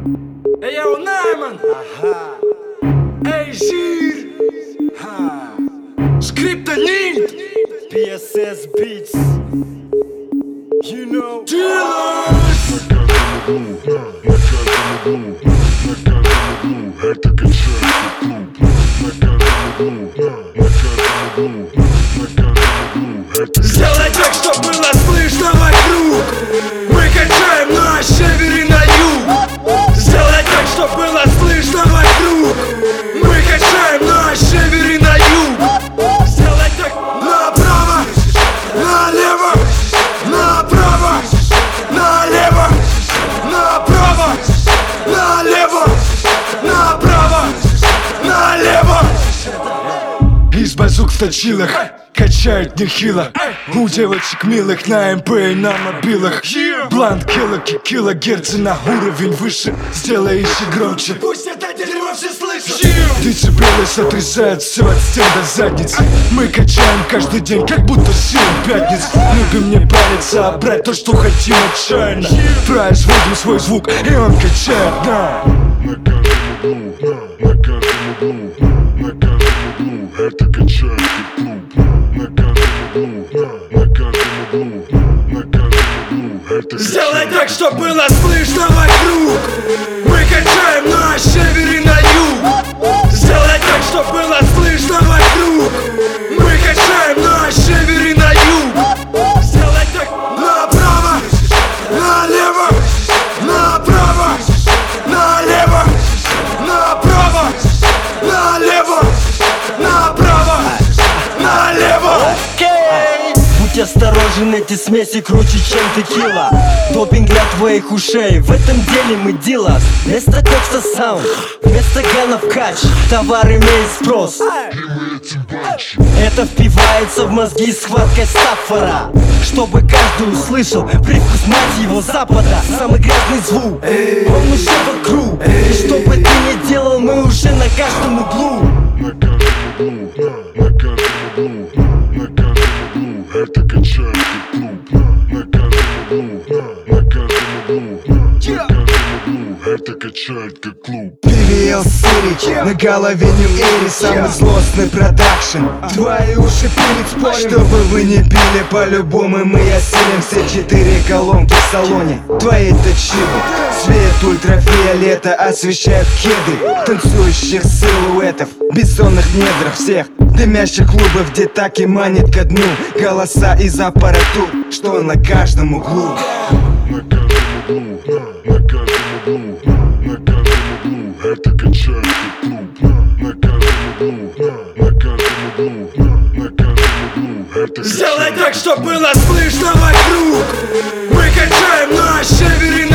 Эй, йоу, Найман! Эй, Жир! Скриптонит! PSS Beats. You know. Dealers! Это качает клуб. Сделай так, чтоб было слышно вокруг. Мы качаем на север и на юг. Сделай так, чтоб было слышно вокруг. Мы качаем на север и на юг. Сделай так. Направо, налево, направо, налево, направо, налево, направо, налево. Из базук в точилах качают нехило. У девочек милых на МП и на мобилах. Блант килогерцы на уровень выше. Сделай еще громче. Пусть это дерьмо все слышат. Децибелы отрезают все от стен до задниц. Мы качаем каждый день, как будто 7 пятниц. Любим не париться, а брать то, что хотим отчаянно. Производим свой звук, и он качает, да. На каждом углу, это качает клуб. На каждом углу, это Сделай так, чтоб было слышно вокруг. Мы качаем на север и на юг. Сделай так, чтоб было слышно вокруг. Мы качаем на север и на юг. Сделай так. Направо, налево, направо, налево, направо, налево, направо, налево. Будь осторожен, эти смеси круче, чем текила. Допинг для твоих ушей, в этом деле мы дилас. Вместо кокса саунд, вместо ганов кач. Товар имеет спрос. Это впивается в мозги схваткой стаффора. Чтобы каждый услышал привкус, мать его, запада. Самый грязный звук, он уже вокруг. И что бы ты ни делал, мы уже на каждом углу. Это качает клуб. На каждом углу, это качает как клуб. PVL City, на голове New Эри, самый злостный продакшн. Твои уши пилит, спорим, чтобы вы не пили. По-любому мы осилим все 4 колонки в салоне. Твои точилы, свет ультрафиолета освещает кеды танцующих силуэтов в бессонных недрах всех дымящих клубов, где так и манит ко дну голоса из аппаратур, что на каждом углу. На каждом углу, это качает клуб. На каждом углу, это Сделай качает. так, чтоб было слышно вокруг. Мы качаем на север и на